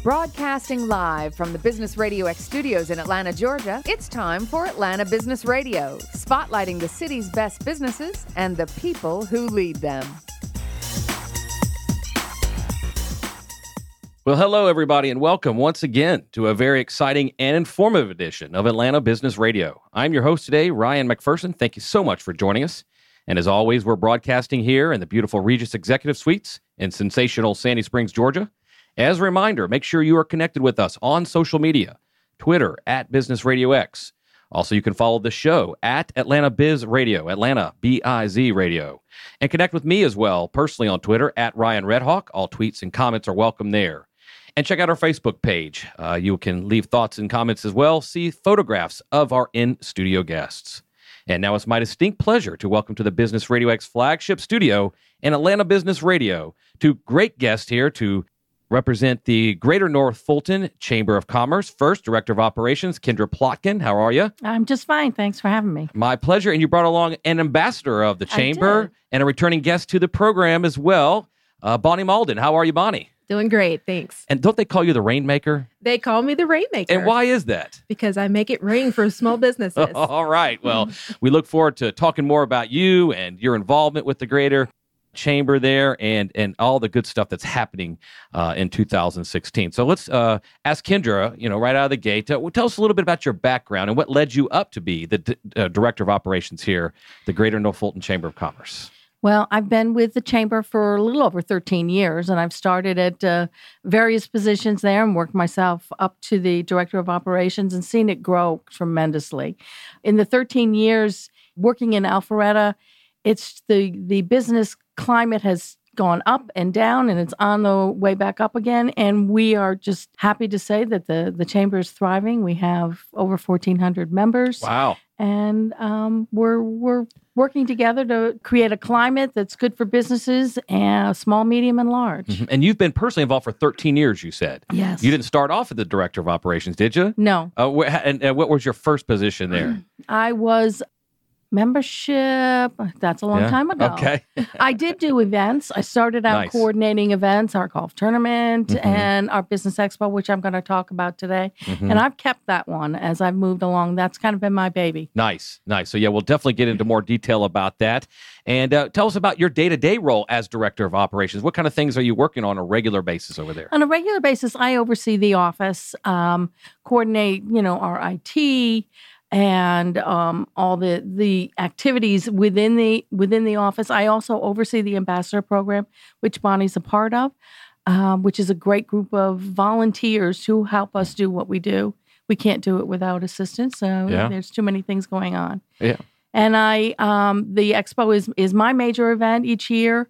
Broadcasting live from the Business Radio X studios in Atlanta, Georgia, it's time for Atlanta Business Radio, spotlighting the city's best businesses and the people who lead them. Well, hello, everybody, and welcome once again to a very exciting and informative edition of Atlanta Business Radio. I'm your host today, Ryan McPherson. Thank you so much for joining us. And as always, we're broadcasting here in the beautiful Regis Executive Suites in sensational Sandy Springs, Georgia. As a reminder, make sure you are connected with us on social media, Twitter at Business Radio X. Also, you can follow the show at Atlanta Biz Radio, Atlanta B-I-Z Radio. And connect with me as well, personally on Twitter at Ryan Redhawk. All tweets and comments are welcome there. And check out our Facebook page. You can leave thoughts and comments as well. See photographs of our in-studio guests. And now it's my distinct pleasure to welcome to the Business Radio X flagship studio in Atlanta Business Radio two great guests here to represent the Greater North Fulton Chamber of Commerce. First, Director of Operations, Kendra Plotkin. How are you? I'm just fine. Thanks for having me. My pleasure. And you brought along an ambassador of the Chamber and a returning guest to the program as well, Bonnie Malden. How are you, Bonnie? Doing great, thanks. And don't they call you the Rainmaker? They call me the Rainmaker. And why is that? Because I make it rain for small businesses. All right. Well, we look forward to talking more about you and your involvement with the Greater Chamber there and all the good stuff that's happening in 2016. So let's ask Kendra, right out of the gate, tell us a little bit about your background and what led you up to be the Director of Operations here, the Greater North Fulton Chamber of Commerce. Well, I've been with the Chamber for a little over 13 years, and I've started at various positions there and worked myself up to the Director of Operations and seen it grow tremendously. In the 13 years working in Alpharetta, it's the business climate has gone up and down, and it's on the way back up again. And we are just happy to say that the Chamber is thriving. We have over 1,400 members. Wow. And we're working together to create a climate that's good for businesses, and small, medium, and large. Mm-hmm. And you've been personally involved for 13 years, you said. Yes. You didn't start off as the Director of Operations, did you? No. And what was your first position there? I was membership. That's a long time ago. Okay. I did do events. I started out coordinating events, our golf tournament and our business expo, which I'm going to talk about today. And I've kept that one as I've moved along. That's kind of been my baby. Nice. So yeah, we'll definitely get into more detail about that. And tell us about your day-to-day role as Director of Operations. What kind of things are you working on a regular basis over there? On a regular basis, I oversee the office, coordinate, our IT, and all the activities within the office. I also oversee the ambassador program, which Bonnie's a part of, which is a great group of volunteers who help us do what we do. We can't do it without assistance, so there's too many things going on. Yeah. And the expo is my major event each year,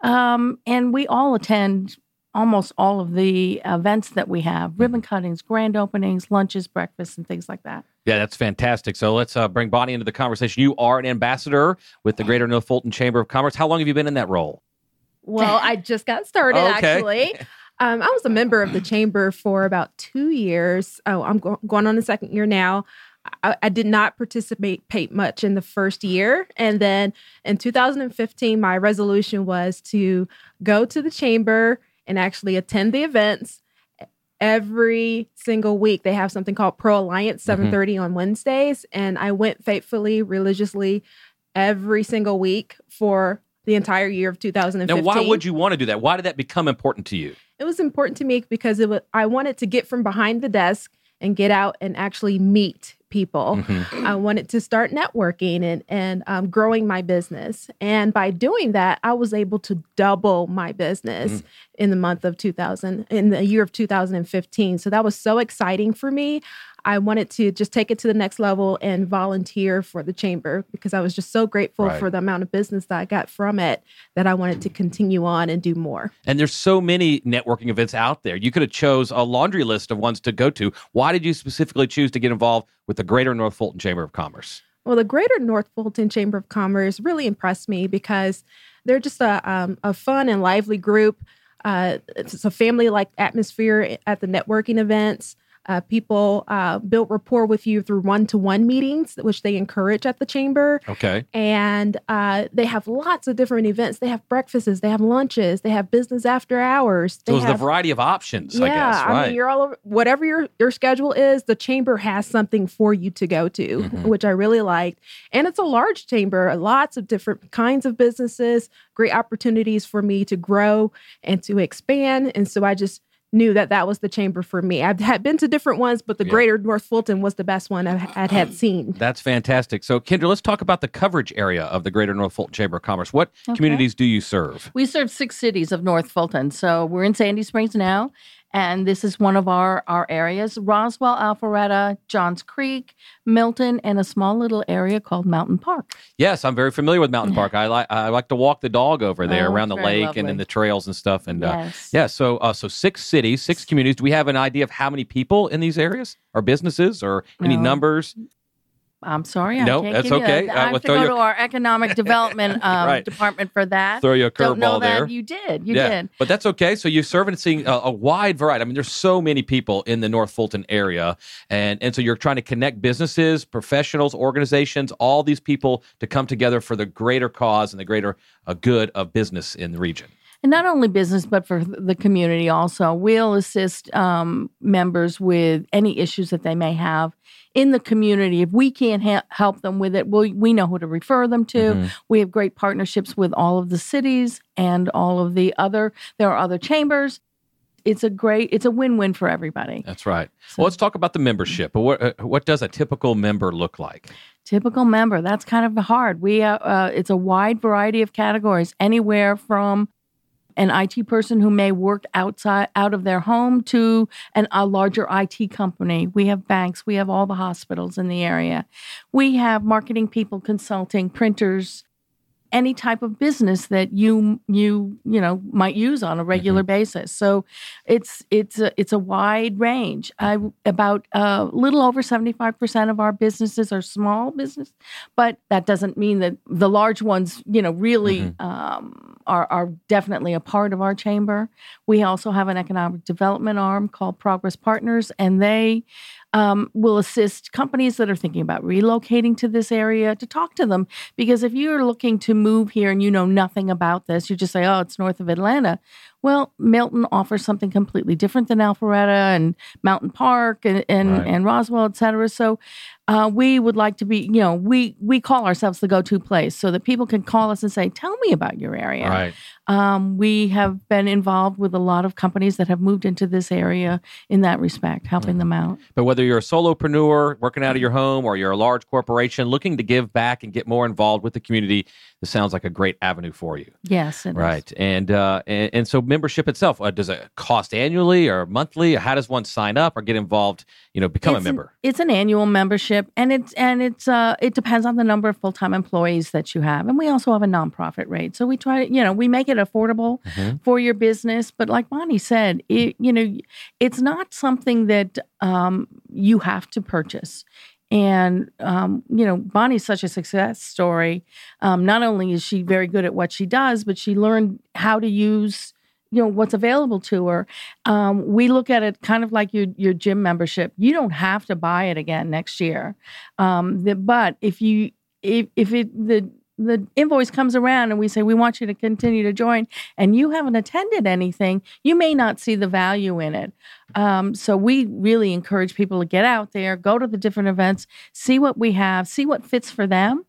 and we all attend almost all of the events that we have, ribbon cuttings, grand openings, lunches, breakfasts, and things like that. Yeah, that's fantastic. So let's bring Bonnie into the conversation. You are an ambassador with the Greater North Fulton Chamber of Commerce. How long have you been in that role? Well, I just got started, actually. I was a member of the Chamber for about 2 years. Oh, I'm going on the second year now. I did not participate much in the first year. And then in 2015, my resolution was to go to the Chamber and actually attend the events. Every single week, they have something called Pro Alliance, 7:30 on Wednesdays. And I went faithfully, religiously every single week for the entire year of 2015. Now, why would you want to do that? Why did that become important to you? It was important to me because I wanted to get from behind the desk and get out and actually meet people. I wanted to start networking and growing my business. And by doing that, I was able to double my business in the year of 2015. So that was so exciting for me. I wanted to just take it to the next level and volunteer for the Chamber because I was just so grateful for the amount of business that I got from it that I wanted to continue on and do more. And there's so many networking events out there. You could have chose a laundry list of ones to go to. Why did you specifically choose to get involved with the Greater North Fulton Chamber of Commerce? Well, the Greater North Fulton Chamber of Commerce really impressed me because they're just a fun and lively group. It's a family-like atmosphere at the networking events. People build rapport with you through one-to-one meetings, which they encourage at the chamber. Okay. And they have lots of different events. They have breakfasts, they have lunches, they have business after hours. So there's a variety of options, I guess, right? I mean, you're all over, whatever your schedule is, the chamber has something for you to go to, which I really liked. And it's a large chamber, lots of different kinds of businesses, great opportunities for me to grow and to expand. And so I just knew that was the chamber for me. I had been to different ones, but the Greater North Fulton was the best one I had seen. That's fantastic. So, Kendra, let's talk about the coverage area of the Greater North Fulton Chamber of Commerce. What communities do you serve? We serve 6 cities of North Fulton. So we're in Sandy Springs now, and this is one of our areas. Roswell, Alpharetta, Johns Creek, Milton, and a small little area called Mountain Park. Yes, I'm very familiar with Mountain Park. I like to walk the dog over there around the lake lovely. and in the trails and stuff. And yes. So 6 cities, 6 communities. Do we have an idea of how many people in these areas, or businesses, or any numbers? I'm sorry. No, I can't that's give okay. You I have to go to our economic development department for that. Throw you a Don't know curveball there. You did. But that's okay. So you serve and seeing a wide variety. I mean, there's so many people in the North Fulton area. And so you're trying to connect businesses, professionals, organizations, all these people to come together for the greater cause and the greater good of business in the region. And not only business, but for the community also. We'll assist members with any issues that they may have in the community. If we can't help them with it, we know who to refer them to. We have great partnerships with all of the cities and all of there are other chambers. It's a win-win for everybody. That's right. So, well, let's talk about the membership. What does a typical member look like? Typical member, that's kind of hard. It's a wide variety of categories, anywhere from an IT person who may work out of their home to a larger IT company. We have banks. We have all the hospitals in the area. We have marketing people, consulting, printers, any type of business that you might use on a regular basis. So it's a wide range. About a little over 75% of our businesses are small business, but that doesn't mean that the large ones, really are definitely a part of our chamber. We also have an economic development arm called Progress Partners, and they will assist companies that are thinking about relocating to this area to talk to them. Because if you're looking to move here and you know nothing about this, you just say, oh, it's north of Atlanta. Well, Milton offers something completely different than Alpharetta and Mountain Park and Roswell, et cetera. So we would like to be, we call ourselves the go-to place so that people can call us and say, tell me about your area. Right. We have been involved with a lot of companies that have moved into this area in that respect, helping them out. But whether you're a solopreneur working out of your home or you're a large corporation looking to give back and get more involved with the community, this sounds like a great avenue for you. Yes, it is. Right. And so membership itself, does it cost annually or monthly? How does one sign up or get involved, become a member? It's an annual membership, and it depends on the number of full-time employees that you have. And we also have a nonprofit rate. So we try to, we make it affordable for your business. But like Bonnie said, it's not something that you have to purchase. And, Bonnie's such a success story. Not only is she very good at what she does, but she learned how to use, what's available to her. We look at it kind of like your gym membership. You don't have to buy it again next year. But if the invoice comes around and we say, we want you to continue to join, and you haven't attended anything, you may not see the value in it. So we really encourage people to get out there, go to the different events, see what we have, see what fits for them,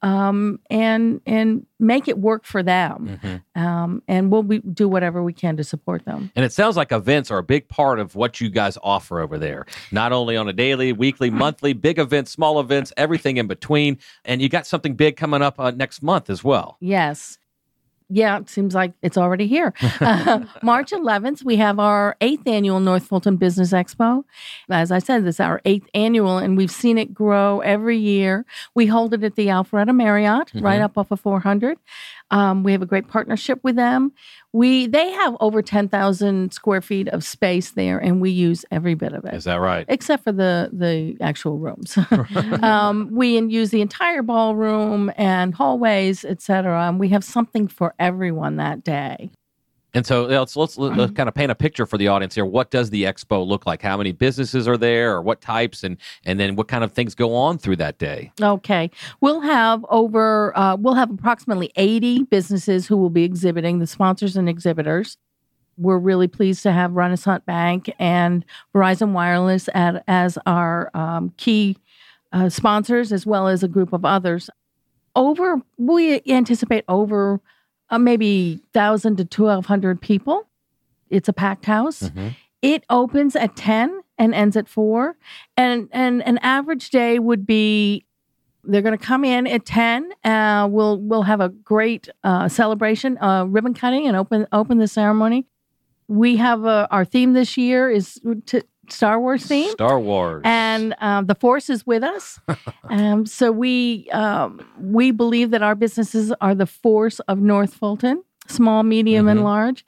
and make it work for them. And we'll do whatever we can to support them. And it sounds like events are a big part of what you guys offer over there, not only on a daily, weekly, monthly, big events, small events, everything in between. And you got something big coming up next month as well. Yes. Yeah, it seems like it's already here. March 11th, we have our 8th annual North Fulton Business Expo. As I said, this is our 8th annual, and we've seen it grow every year. We hold it at the Alpharetta Marriott, right up off of 400. We have a great partnership with them. They have over 10,000 square feet of space there, and we use every bit of it. Is that right? Except for the actual rooms. We use the entire ballroom and hallways, et cetera, and we have something for everyone that day. And so let's kind of paint a picture for the audience here. What does the expo look like? How many businesses are there, or what types, and then what kind of things go on through that day? Okay, we'll have approximately 80 businesses who will be exhibiting, the sponsors and exhibitors. We're really pleased to have Renaissance Bank and Verizon Wireless as our key sponsors, as well as a group of others. We anticipate over maybe 1,000 to 1,200 people. It's a packed house. Mm-hmm. It opens at 10 and ends at 4. And an average day would be, they're going to come in at 10. We'll have a great celebration, ribbon cutting, and open the ceremony. We have our theme this year is Star Wars theme. Star Wars. And the Force is with us. So we believe that our businesses are the force of North Fulton, small, medium, and large.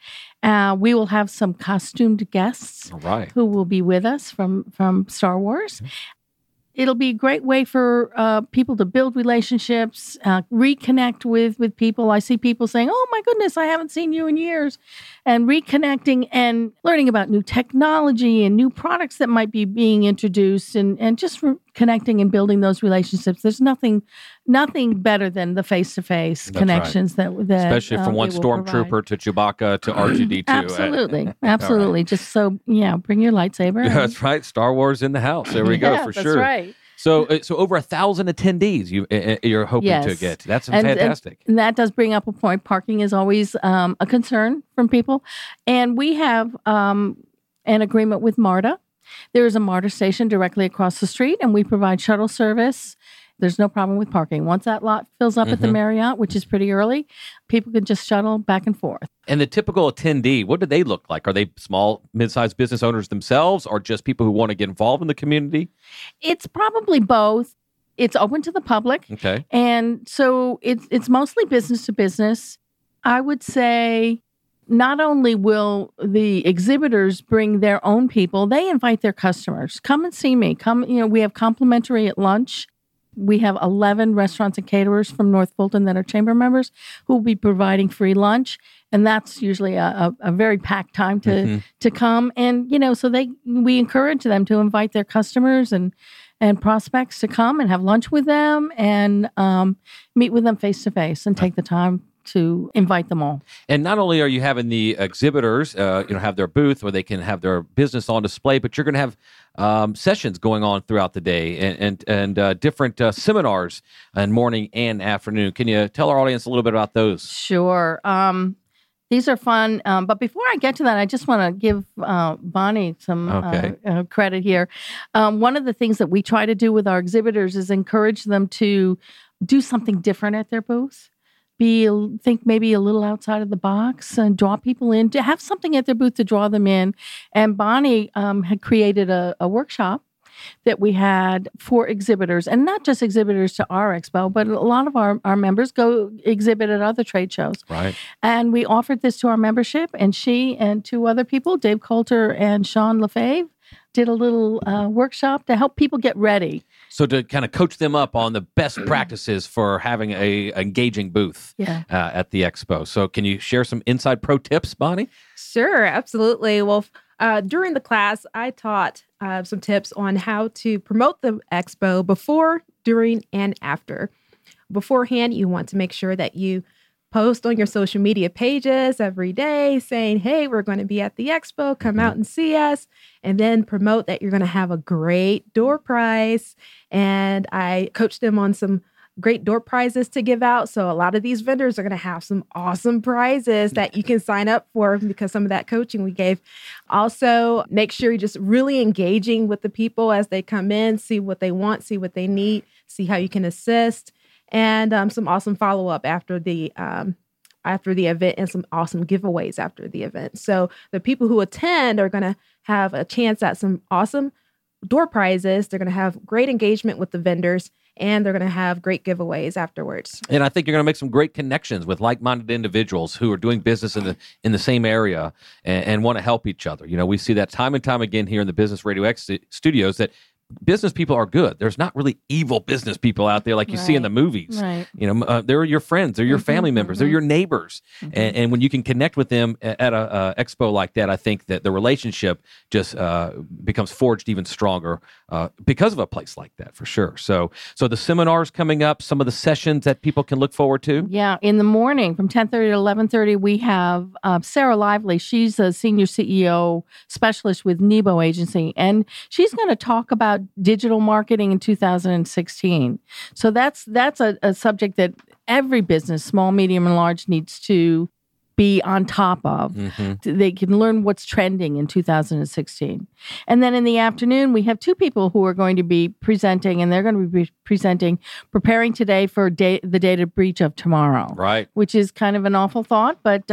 We will have some costumed guests who will be with us from Star Wars. Mm-hmm. It'll be a great way for people to build relationships, reconnect with people. I see people saying, "Oh my goodness, I haven't seen you in years," and reconnecting and learning about new technology and new products that might be being introduced, and just connecting and building those relationships. There's nothing better than the face-to-face connections that especially from one stormtrooper to Chewbacca to R2-D2. Absolutely. Right. Just bring your lightsaber. Yeah, that's right. Star Wars in the house. There we go for sure. That's right. So over 1,000 attendees you're hoping to get. That's fantastic. And that does bring up a point. Parking is always a concern from people, and we have an agreement with MARTA. There is a MARTA station directly across the street, and we provide shuttle service. There's no problem with parking. Once that lot fills up at the Marriott, which is pretty early, people can just shuttle back and forth. And the typical attendee, what do they look like? Are they small, mid-sized business owners themselves, or just people who want to get involved in the community? It's probably both. It's open to the public. Okay. And so it's mostly business to business. I would say not only will the exhibitors bring their own people, they invite their customers. Come and see me. We have complimentary at lunch. We have 11 restaurants and caterers from North Fulton that are chamber members who will be providing free lunch. And that's usually a very packed time to come. And, so we encourage them to invite their customers and prospects to come and have lunch with them and meet with them face to face and take the time to invite them all. And not only are you having the exhibitors, have their booth where they can have their business on display, but you're going to have sessions going on throughout the day and different seminars in morning and afternoon. Can you tell our audience a little bit about those? Sure. These are fun. But before I get to that, I just want to give Bonnie some credit here. One of the things that we try to do with our exhibitors is encourage them to do something different at their booth. Think maybe a little outside of the box and draw people in, to have something at their booth to draw them in. And Bonnie had created a workshop that we had for exhibitors, and not just exhibitors to our expo, but a lot of our members go exhibit at other trade shows. Right. And we offered this to our membership, and she and two other people, Dave Coulter and Sean Lefebvre, did a little workshop to help people get ready. So to kind of coach them up on the best practices for having a engaging booth at the expo. So can you share some inside pro tips, Bonnie? Sure, absolutely. Well, during the class, I taught some tips on how to promote the expo before, during, and after. Beforehand, you want to make sure that you post on your social media pages every day saying, hey, we're going to be at the expo, come out and see us, and then promote that you're going to have a great door prize. And I coached them on some great door prizes to give out. So a lot of these vendors are going to have some awesome prizes that you can sign up for because some of that coaching we gave. Also, make sure you're just really engaging with the people as they come in, see what they want, see what they need, see how you can assist. And some awesome follow-up after the event, and some awesome giveaways after the event. So the people who attend are going to have a chance at some awesome door prizes. They're going to have great engagement with the vendors, and they're going to have great giveaways afterwards. And I think you're going to make some great connections with like-minded individuals who are doing business in the same area and want to help each other. We see that time and time again here in the Business Radio X studios, that business people are good. There's not really evil business people out there like you see in the movies. Right. They're your friends, they're your family members, they're your neighbors. And when you can connect with them at a expo like that, I think that the relationship just becomes forged even stronger because of a place like that, for sure. So the seminars coming up, some of the sessions that people can look forward to. Yeah, in the morning from 10:30 to 11:30, we have Sarah Lively. She's a senior CEO specialist with Nebo Agency, and she's going to talk about digital marketing in 2016. So that's a subject that every business, small, medium, and large, needs to be on top of. They can learn what's trending in 2016. And then in the afternoon, we have two people who are going to be presenting, and they're going to be presenting Preparing Today for the Data Breach of Tomorrow. Right. Which is kind of an awful thought, but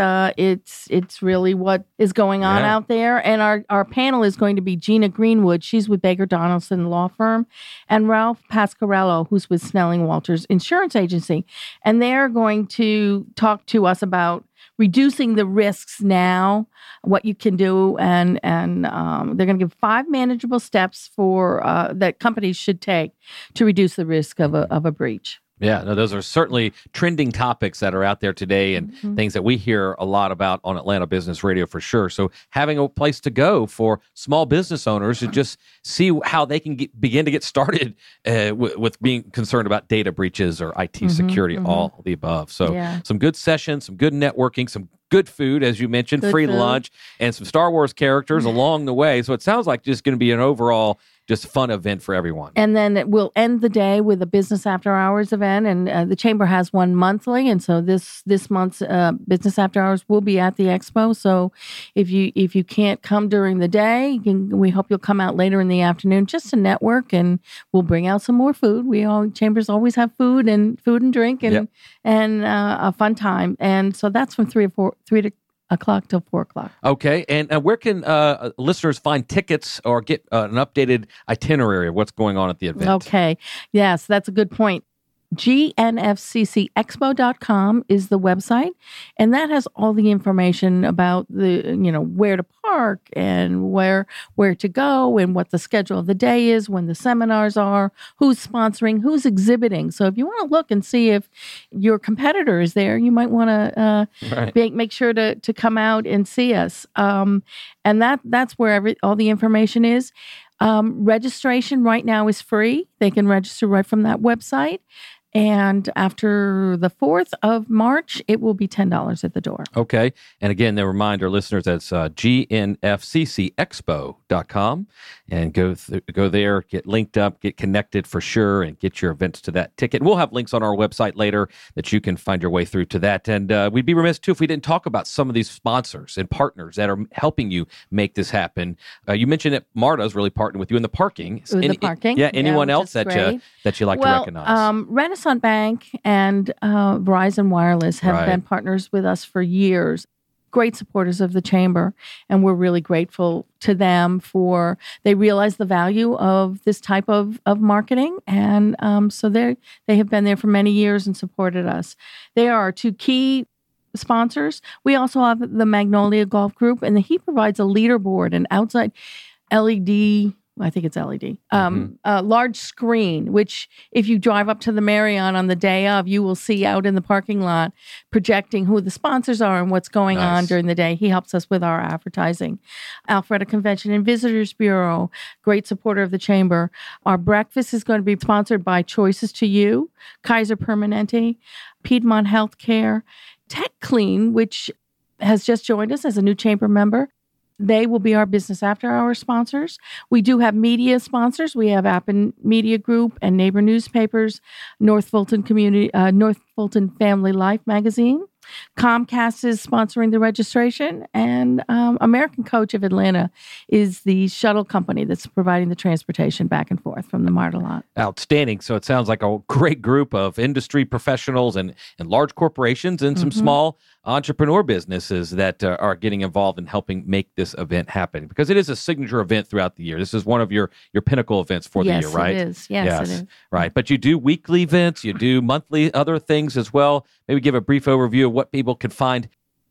it's really what is going on out there. And our panel is going to be Gina Greenwood. She's with Baker Donaldson Law Firm, and Ralph Pasquarello, who's with Snelling Walters Insurance Agency. And they're going to talk to us about reducing the risks now, what you can do, and they're going to give 5 manageable steps for that companies should take to reduce the risk of a breach. Yeah, no, those are certainly trending topics that are out there today and things that we hear a lot about on Atlanta Business Radio for sure. So having a place to go for small business owners to just see how they can begin to get started with being concerned about data breaches or IT security, all of the above. So some good sessions, some good networking, some good food, as you mentioned, free lunch, and some Star Wars characters along the way. So it sounds like just going to be an overall just fun event for everyone. And then we'll end the day with a business after hours event, and the Chamber has one monthly, and so this month's business after hours will be at the expo. So if you can't come during the day, we hope you'll come out later in the afternoon just to network, and we'll bring out some more food. Chambers always have food and drink and a fun time, and so that's from 3 o'clock till 4 o'clock. Okay. And where can listeners find tickets or get an updated itinerary of what's going on at the event? Okay. Yes, that's a good point. GNFCCExpo.com is the website, and that has all the information about where to park and where to go and what the schedule of the day is, when the seminars are, who's sponsoring, who's exhibiting. So if you want to look and see if your competitor is there, you might want to make sure to come out and see us. And that's where all the information is. Registration right now is free. They can register right from that website. And after the 4th of March, it will be $10 at the door. Okay. And again, the reminder, listeners, that's GNFCCExpo.com. And go there, get linked up, get connected for sure, and get your events to that ticket. We'll have links on our website later that you can find your way through to that. And we'd be remiss, too, if we didn't talk about some of these sponsors and partners that are helping you make this happen. You mentioned that MARTA's really partnered with you in the parking. Anyone else that you like to recognize? Renaissance Bank and Verizon Wireless have been partners with us for years. Great supporters of the Chamber, and we're really grateful to them they realize the value of this type of marketing, and so they have been there for many years and supported us. They are our two key sponsors. We also have the Magnolia Golf Group, and he provides a leaderboard and outside LED. I think it's LED, a large screen, which if you drive up to the Marriott on the day of, you will see out in the parking lot projecting who the sponsors are and what's going on during the day. He helps us with our advertising. Alpharetta Convention and Visitors Bureau, great supporter of the Chamber. Our breakfast is going to be sponsored by Choices to You, Kaiser Permanente, Piedmont Healthcare, Tech Clean, which has just joined us as a new Chamber member. They will be our business after hours sponsors. We do have media sponsors. We have Appen Media Group and Neighbor Newspapers, North Fulton Family Life magazine. Comcast is sponsoring the registration, and American Coach of Atlanta is the shuttle company that's providing the transportation back and forth from the MARTA lot. Outstanding. So it sounds like a great group of industry professionals and large corporations and some small entrepreneur businesses that are getting involved in helping make this event happen, because it is a signature event throughout the year. This is one of your pinnacle events for the year, right? Yes, it is. Yes, it is. Right. But you do weekly events, you do monthly other things as well. Maybe give a brief overview of what people can find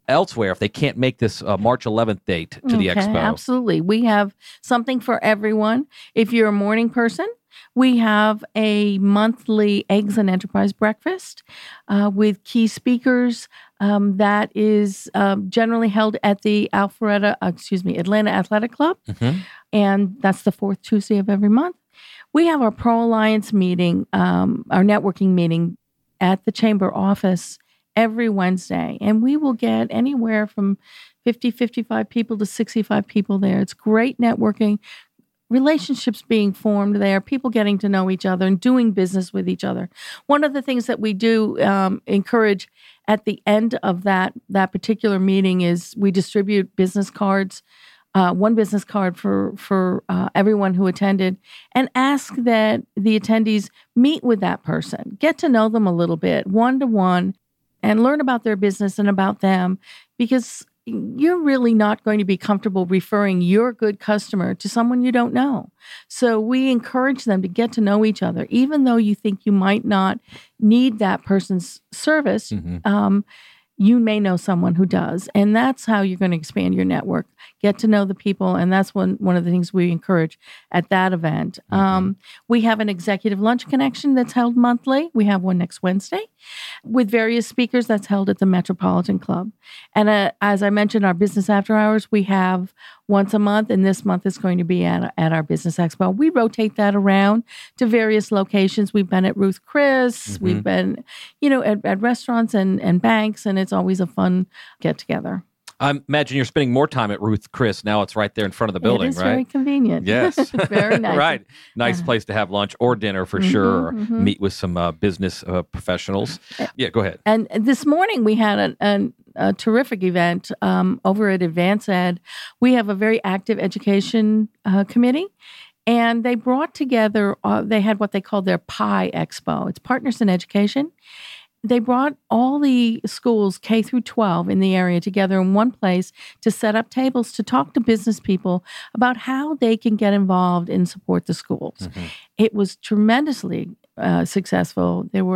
elsewhere if they can't make this March 11th date to the expo? Absolutely. We have something for everyone. If you're a morning person, we have a monthly Eggs and Enterprise breakfast with key speakers that is generally held at the Atlanta Athletic Club. Mm-hmm. And that's the fourth Tuesday of every month. We have our Pro Alliance meeting, our networking meeting at the Chamber office every Wednesday. And we will get anywhere from 50, 55 people to 65 people there. It's great networking. Relationships being formed there, people getting to know each other and doing business with each other. One of the things that we do encourage at the end of that particular meeting is we distribute business cards, one business card for everyone who attended, and ask that the attendees meet with that person, get to know them a little bit, one-to-one, and learn about their business and about them, because you're really not going to be comfortable referring your good customer to someone you don't know. So we encourage them to get to know each other, even though you think you might not need that person's service. Mm-hmm. You may know someone who does. And that's how you're going to expand your network. Get to know the people. And that's one of the things we encourage at that event. Mm-hmm. We have an executive lunch connection that's held monthly. We have one next Wednesday with various speakers that's held at the Metropolitan Club. And as I mentioned, our business after hours, we have once a month, and this month is going to be at our Business Expo. We rotate that around to various locations. We've been at Ruth Chris. Mm-hmm. We've been, at restaurants and banks, and it's always a fun get-together. I imagine you're spending more time at Ruth Chris. Now it's right there in front of the building, right? It is very convenient. Yes. Very nice. Right. Nice place to have lunch or dinner for sure, or meet with some business professionals. Yeah, go ahead. And this morning we had a terrific event over at Advance Ed. We have a very active education committee. And they brought together, they had what they called their PI Expo. It's Partners in Education. They brought all the schools K through 12 in the area together in one place to set up tables to talk to business people about how they can get involved and support the schools. Mm-hmm. It was tremendously successful. It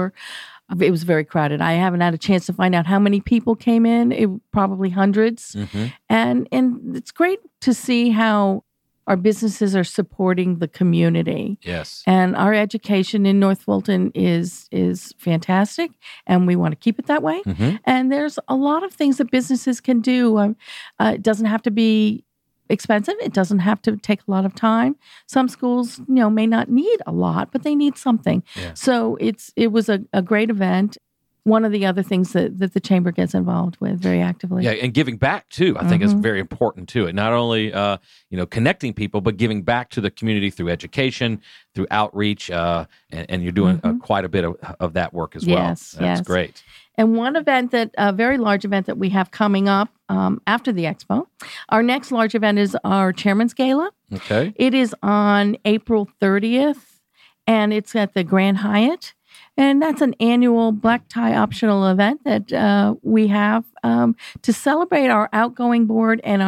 was very crowded. I haven't had a chance to find out how many people came in. Probably hundreds. Mm-hmm. And it's great to see how our businesses are supporting the community. Yes. And our education in North Fulton is fantastic, and we want to keep it that way. Mm-hmm. And there's a lot of things that businesses can do. It doesn't have to be expensive. It doesn't have to take a lot of time. Some schools, may not need a lot, but they need something. Yeah. So it was a great event. One of the other things that the Chamber gets involved with very actively. Yeah, and giving back, too, I think is very important, too. And not only, connecting people, but giving back to the community through education, through outreach, and you're doing quite a bit of that work as well. That's great. And one event a very large event that we have coming up after the expo, our next large event is our Chairman's Gala. Okay. It is on April 30th, and it's at the Grand Hyatt. And that's an annual black tie optional event that we have to celebrate our outgoing board and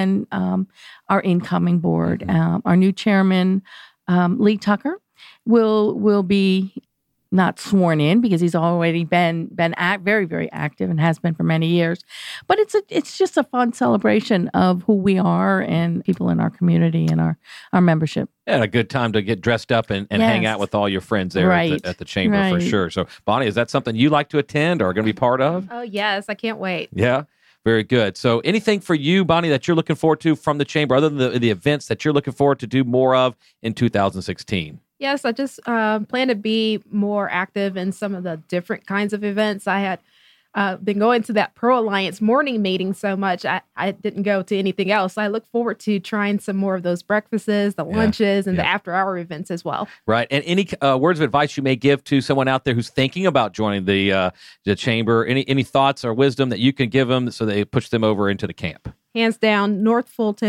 our incoming board. Mm-hmm. Our new chairman, Lee Tucker, will be not sworn in because he's already been very, very active and has been for many years. But it's just a fun celebration of who we are and people in our community and our membership. And a good time to get dressed up and hang out with all your friends there at the Chamber for sure. So, Bonnie, is that something you like to attend or are going to be part of? Oh, yes. I can't wait. Yeah. Very good. So anything for you, Bonnie, that you're looking forward to from the Chamber, other than the events that you're looking forward to do more of in 2016? Yes, I just plan to be more active in some of the different kinds of events. I had been going to that Pro Alliance morning meeting so much, I didn't go to anything else. I look forward to trying some more of those breakfasts, the lunches, and the after-hour events as well. Right. And any words of advice you may give to someone out there who's thinking about joining the Chamber? Any thoughts or wisdom that you can give them so they push them over into the camp? Hands down, North Fulton,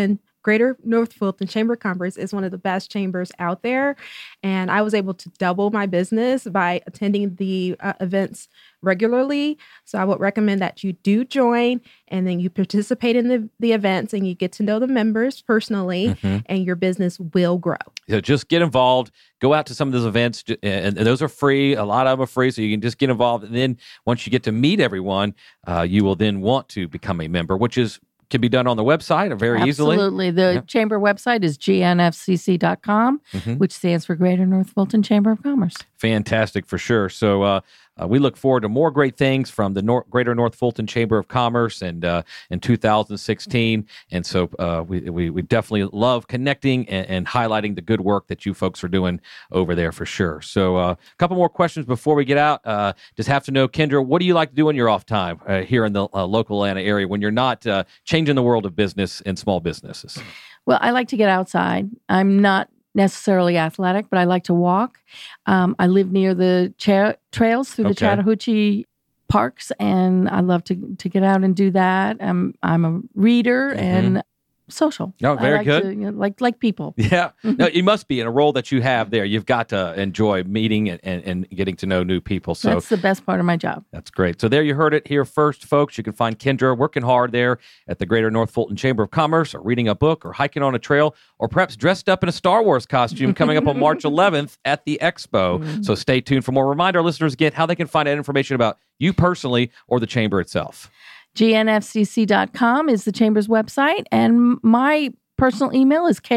Greater North Fulton Chamber of Commerce is one of the best chambers out there. And I was able to double my business by attending the events regularly. So I would recommend that you do join, and then you participate in the events, and you get to know the members personally, and your business will grow. So just get involved. Go out to some of those events, and those are free. A lot of them are free, so you can just get involved. And then once you get to meet everyone, you will then want to become a member, which can be done on the website very easily. Absolutely. The chamber website is gnfcc.com, which stands for Greater North Fulton Chamber of Commerce. Fantastic, for sure. So we look forward to more great things from the Greater North Fulton Chamber of Commerce and in 2016. And so we definitely love connecting and highlighting the good work that you folks are doing over there, for sure. So a couple more questions before we get out. Just have to know, Kendra, what do you like to do in your off time here in the local Atlanta area when you're not changing the world of business and small businesses? Well, I like to get outside. I'm not necessarily athletic, but I like to walk. I live near the trails through the Chattahoochee parks, and I love to get out and do that. I'm a reader and social. Oh, very good. To, like people. Yeah. No, you must be in a role that you have there. You've got to enjoy meeting and getting to know new people. So that's the best part of my job. That's great. So there you heard it here first, folks. You can find Kendra working hard there at the Greater North Fulton Chamber of Commerce, or reading a book, or hiking on a trail, or perhaps dressed up in a Star Wars costume coming up on March 11th at the Expo. So stay tuned for more. Remind our listeners again how they can find out information about you personally or the chamber itself. gnfcc.com is the chamber's website, and my personal email is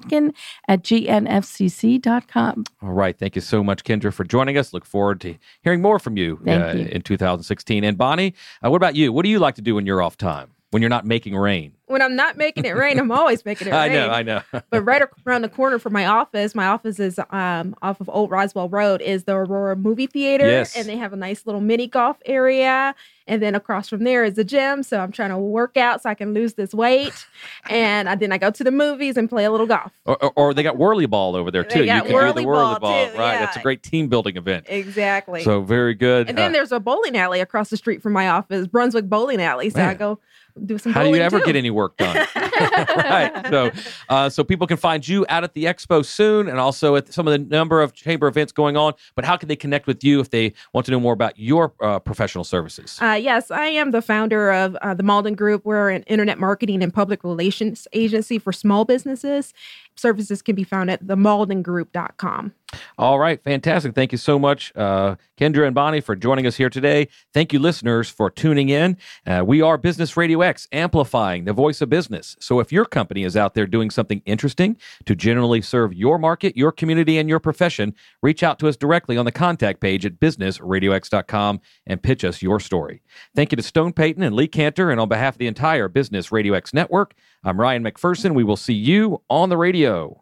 kplotkin@gnfcc.com. All right. Thank you so much, Kendra, for joining us. Look forward to hearing more from you, in 2016. And Bonnie, what about you? What do you like to do in your off time when you're not making rain? When I'm not making it rain, I'm always making it rain. I know. But right around the corner from my office is off of Old Roswell Road, is the Aurora Movie Theater. Yes. And they have a nice little mini golf area. And then across from there is the gym. So I'm trying to work out so I can lose this weight. And then I go to the movies and play a little golf. Or they got whirly ball over there, too. They got you can do the whirly ball, too, right? yeah. That's a great team building event. Exactly. So very good. And then there's a bowling alley across the street from my office, Brunswick Bowling Alley. So I go do some bowling. How do you ever too. get any work done? Right. So people can find you out at the Expo soon, and also at some of the number of chamber events going on. But how can they connect with you if they want to know more about your professional services? Yes, I am the founder of the Malden Group. We're an internet marketing and public relations agency for small businesses. Services can be found at themaldengroup.com. All right. Fantastic. Thank you so much, Kendra and Bonnie, for joining us here today. Thank you, listeners, for tuning in. We are Business Radio X, amplifying the voice of business. So if your company is out there doing something interesting to generally serve your market, your community, and your profession, reach out to us directly on the contact page at businessradiox.com and pitch us your story. Thank you to Stone Payton and Lee Cantor, and on behalf of the entire Business Radio X network, I'm Ryan McPherson. We will see you on the radio.